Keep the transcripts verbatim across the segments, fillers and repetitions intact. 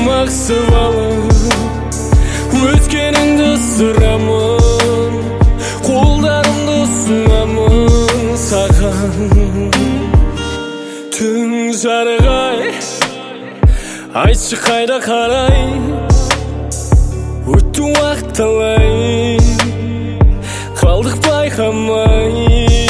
мақсып алып өзгеніңді ысырамын, қолдарымды ұсынамын саған. Түн жарығай, айтшы қайда қарай, өтті уақыт талай, қалдық байқамай.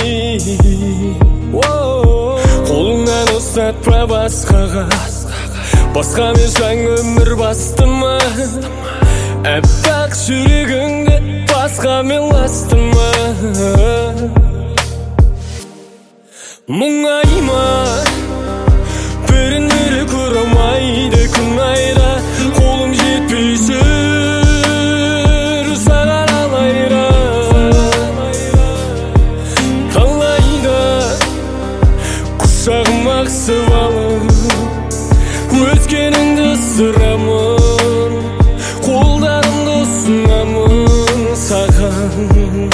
Қолыңнан ұстатпа басқаға, басқамен жаңа өмір бастыма. Әппақ жүрегіңді басқамен ластыма. Мұңайма, бірін-бірі көре алмайды күн айда, қолым жетпей жүр саған алайда. Қалайда құшағыма қысып алып өзгеніңді ысырамын, қолдарымды ұсынамын саған.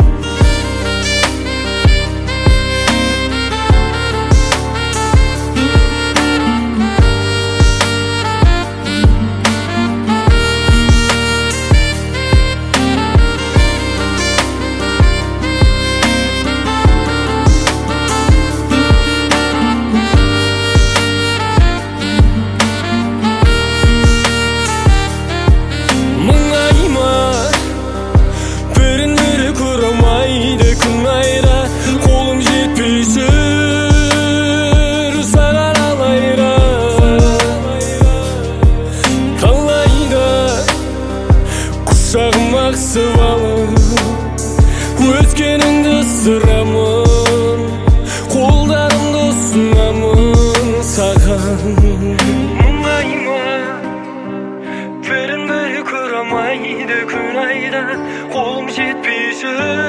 Құшағыма қысып алып өзгеніңді ысырамын, қолдарымды ұсынамын саған. Мұңайма, бірін-бірі көре алмайды күн айда, қолым жетпей жүр